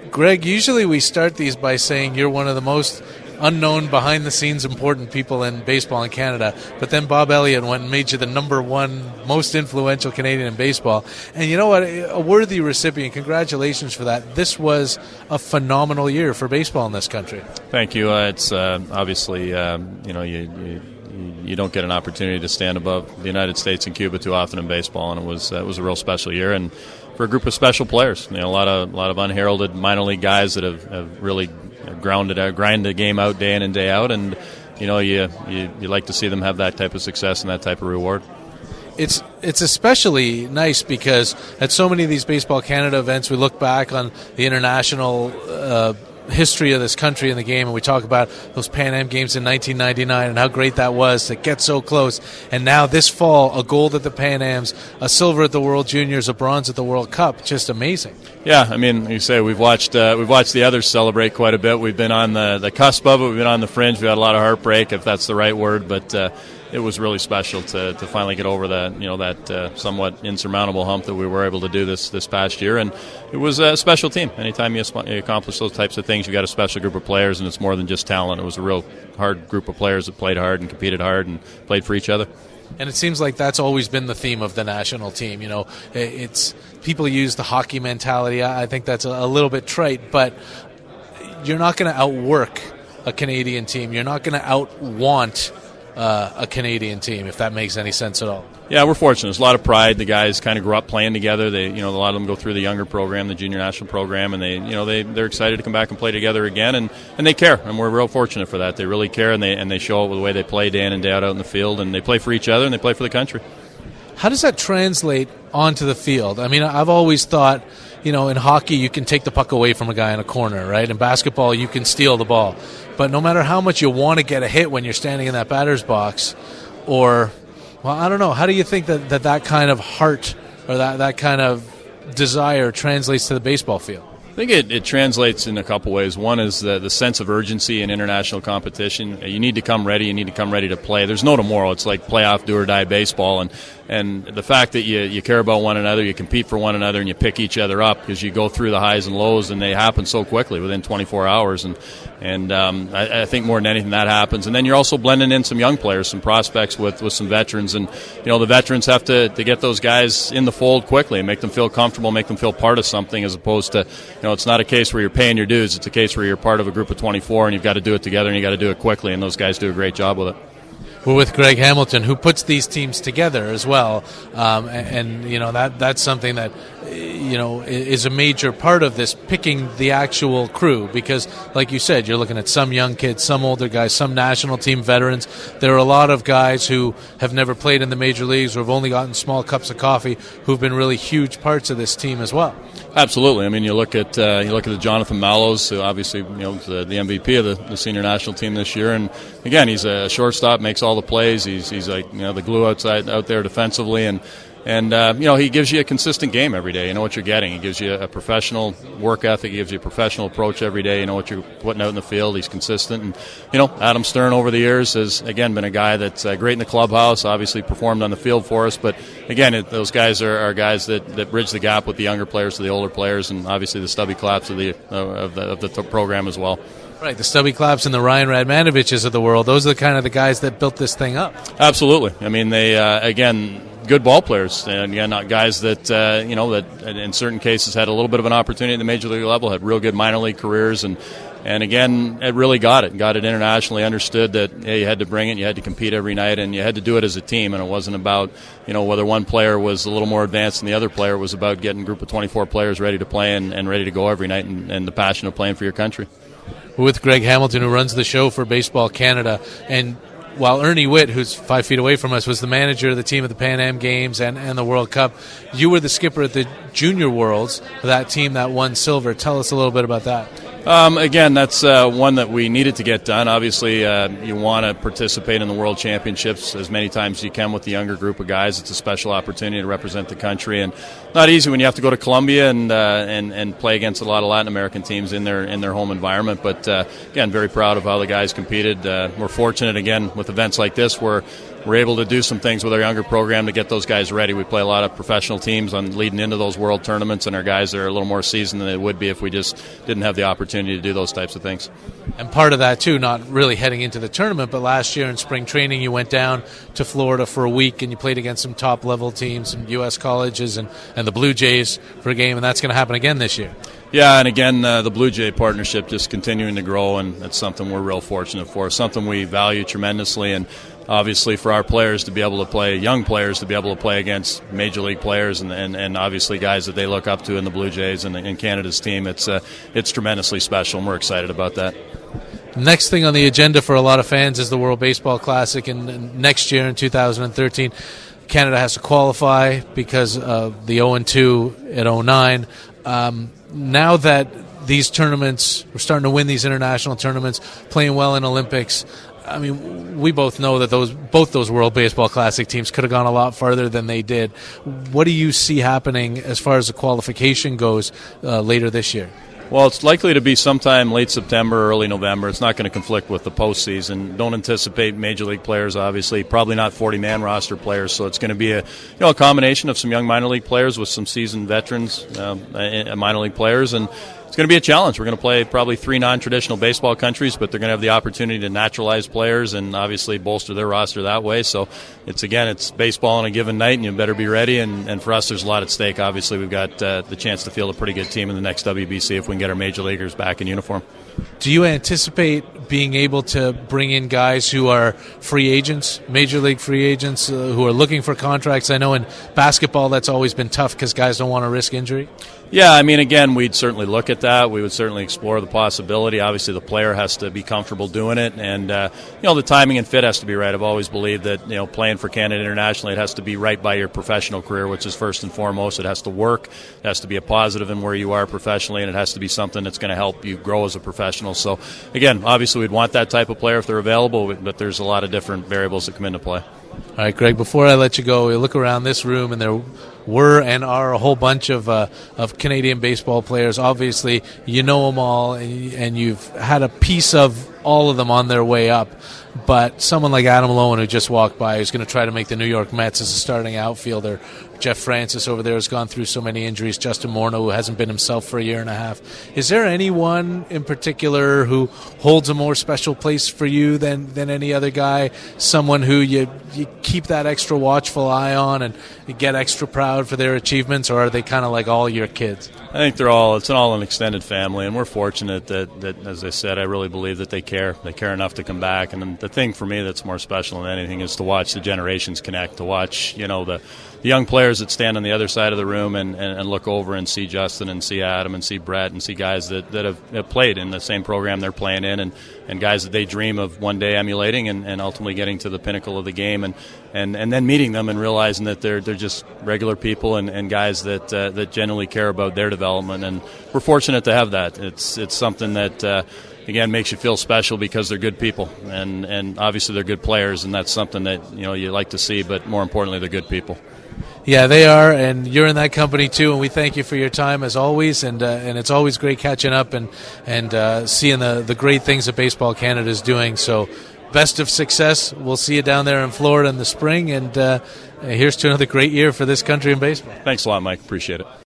Greg, usually we start these by saying you're one of the most unknown, behind-the-scenes important people in baseball in Canada, but then Bob Elliott went and made you the number one most influential Canadian in baseball. And you know what? A worthy recipient. Congratulations for that. This was a phenomenal year for baseball in this country. Thank you. It's obviously, you don't get an opportunity to stand above the United States and Cuba too often in baseball, and it was a real special year. And for a group of special players, a lot of unheralded minor league guys that have really grind the game out day in and day out, and you like to see them have that type of success and that type of reward. It's especially nice because at so many of these Baseball Canada events, we look back on the international history of this country and the game, and we talk about those Pan Am games in 1999 and how great that was to get so close. And now this fall, a gold at the Pan Ams, a silver at the World Juniors, a bronze at the World Cup. Just amazing. Yeah, I mean, you say we've watched the others celebrate quite a bit. We've been on the cusp of it. We've been on the fringe. We had a lot of heartbreak, if that's the right word, but it was really special to finally get over that somewhat insurmountable hump that we were able to do this past year. And it was a special team. Anytime you accomplish those types of things, you got a special group of players, and it's more than just talent. It was a real hard group of players that played hard and competed hard and played for each other. And it seems like that's always been the theme of the national team. It's people use the hockey mentality. I think that's a little bit trite, but you're not going to outwork a Canadian team. You're not going to outwant a Canadian team, if that makes any sense at all. Yeah, we're fortunate. There's a lot of pride. The guys kind of grew up playing together. They, a lot of them go through the younger program, the junior national program, and they're excited to come back and play together again, and they care, and we're real fortunate for that. They really care, and they show it with the way they play day in and day out in the field, and they play for each other, and they play for the country. How does that translate onto the field? I mean, I've always thought, in hockey you can take the puck away from a guy in a corner, right? In basketball you can steal the ball. But no matter how much you want to get a hit when you're standing in that batter's box, I don't know, how do you think that kind of heart or that kind of desire translates to the baseball field? I think it translates in a couple ways. One is the sense of urgency in international competition. You need to come ready. You need to come ready to play. There's no tomorrow. It's like playoff do-or-die baseball. And the fact that you care about one another, you compete for one another, and you pick each other up because you go through the highs and lows, and they happen so quickly within 24 hours. And I think more than anything that happens. And then you're also blending in some young players, some prospects with some veterans. And, the veterans have to get those guys in the fold quickly and make them feel comfortable, make them feel part of something, as opposed to, it's not a case where you're paying your dues. It's a case where you're part of a group of 24 and you've got to do it together and you've got to do it quickly. And those guys do a great job with it. We're with Greg Hamilton, who puts these teams together as well, and that's something that is a major part of this, picking the actual crew, because like you said, you're looking at some young kids, some older guys, some national team veterans. There are a lot of guys who have never played in the major leagues or have only gotten small cups of coffee who've been really huge parts of this team as well. Absolutely. I mean, you look at the Jonathan Mallows, who obviously the MVP of the senior national team this year, and again, he's a shortstop, makes all the plays. He's like the glue out there defensively, and he gives you a consistent game every day. You know what you're getting. He gives you a professional work ethic. He gives you a professional approach every day. You know what you're putting out in the field. He's consistent. And Adam Stern over the years has again been a guy that's great in the clubhouse. Obviously performed on the field for us, but again, those guys are guys that bridge the gap with the younger players to the older players, and obviously the Stubby Claps of the program as well. Right, the Stubby Claps and the Ryan Radmanoviches of the world, those are the guys that built this thing up. Absolutely. I mean, they, again, good ball players, and again, not guys that, that in certain cases had a little bit of an opportunity at the major league level, had real good minor league careers, and again, it really got it internationally, understood that you had to bring it, you had to compete every night, and you had to do it as a team, and it wasn't about, whether one player was a little more advanced than the other player. It was about getting a group of 24 players ready to play and ready to go every night, and the passion of playing for your country. We're with Greg Hamilton, who runs the show for Baseball Canada, and while Ernie Witt, who's 5 feet away from us, was the manager of the team at the Pan Am Games and the World Cup, you were the skipper at the Junior Worlds for that team that won silver. Tell us a little bit about that. Again, that's one that we needed to get done. Obviously, you want to participate in the World Championships as many times as you can with the younger group of guys. It's a special opportunity to represent the country, and not easy when you have to go to Colombia and play against a lot of Latin American teams in their home environment. But again, very proud of how the guys competed. We're fortunate again with events like this where we're able to do some things with our younger program to get those guys ready. We play a lot of professional teams on leading into those world tournaments, and our guys are a little more seasoned than they would be if we just didn't have the opportunity to do those types of things. And part of that, too, not really heading into the tournament, but last year in spring training you went down to Florida for a week and you played against some top-level teams, some U.S. colleges and the Blue Jays for a game, and that's going to happen again this year. Yeah, and again, the Blue Jay partnership just continuing to grow, and that's something we're real fortunate for, something we value tremendously, and obviously for our players to be able to play, young players to be able to play against major league players and obviously guys that they look up to in the Blue Jays and in Canada's team, it's tremendously special, and we're excited about that. Next thing on the agenda for a lot of fans is the World Baseball Classic, and next year in 2013, Canada has to qualify because of the 0-2 at 2009. Now that these tournaments, we're starting to win these international tournaments, playing well in Olympics, I mean, we both know that both those World Baseball Classic teams could have gone a lot farther than they did. What do you see happening as far as the qualification goes later this year? Well, it's likely to be sometime late September, early November. It's not going to conflict with the postseason. Don't anticipate major league players, obviously. Probably not 40-man roster players. So it's going to be a combination of some young minor league players with some seasoned veterans, minor league players, and it's going to be a challenge. We're going to play probably 3 non-traditional baseball countries, but they're going to have the opportunity to naturalize players and obviously bolster their roster that way. So it's baseball on a given night, and you better be ready. And for us, there's a lot at stake. Obviously, we've got the chance to field a pretty good team in the next WBC if we can get our major leaguers back in uniform. Do you anticipate being able to bring in guys who are free agents, major league free agents, who are looking for contracts? I know in basketball that's always been tough because guys don't want to risk injury. Yeah, I mean, again, we'd certainly look at that. We would certainly explore the possibility. Obviously, the player has to be comfortable doing it, and the timing and fit has to be right. I've always believed that playing for Canada internationally, it has to be right by your professional career, which is first and foremost. It has to work. It has to be a positive in where you are professionally, and it has to be something that's going to help you grow as a professional. So, again, obviously, we'd want that type of player if they're available, but there's a lot of different variables that come into play. All right, Greg, before I let you go, we look around this room, and there were and are a whole bunch of Canadian baseball players. Obviously, you know them all, and you've had a piece of all of them on their way up. But someone like Adam Loewen, who just walked by, who's going to try to make the New York Mets as a starting outfielder. Jeff Francis over there has gone through so many injuries. Justin Morneau, who hasn't been himself for a year and a half. Is there anyone in particular who holds a more special place for you than any other guy? Someone who you keep that extra watchful eye on and you get extra proud for their achievements, or are they kind of like all your kids? I think it's all an extended family, and we're fortunate that, as I said, I really believe that they care. They care enough to come back. And the thing for me that's more special than anything is to watch the generations connect, to watch, the young players that stand on the other side of the room and look over and see Justin and see Adam and see Brett and see guys that have played in the same program they're playing in, and guys that they dream of one day emulating and ultimately getting to the pinnacle of the game, and then meeting them and realizing that they're just regular people and guys that genuinely care about their development. And we're fortunate to have that. It's something that again makes you feel special because they're good people, and obviously they're good players, and that's something that you like to see, but more importantly, they're good people. Yeah, they are, and you're in that company too, and we thank you for your time as always, and it's always great catching up and seeing the great things that Baseball Canada is doing. So best of success. We'll see you down there in Florida in the spring, and here's to another great year for this country in baseball. Thanks a lot, Mike. Appreciate it.